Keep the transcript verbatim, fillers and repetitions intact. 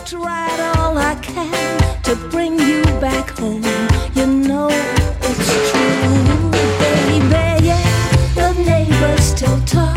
tried all I can to bring you back home. You know it's true, baby. Yeah, the neighbors still talk.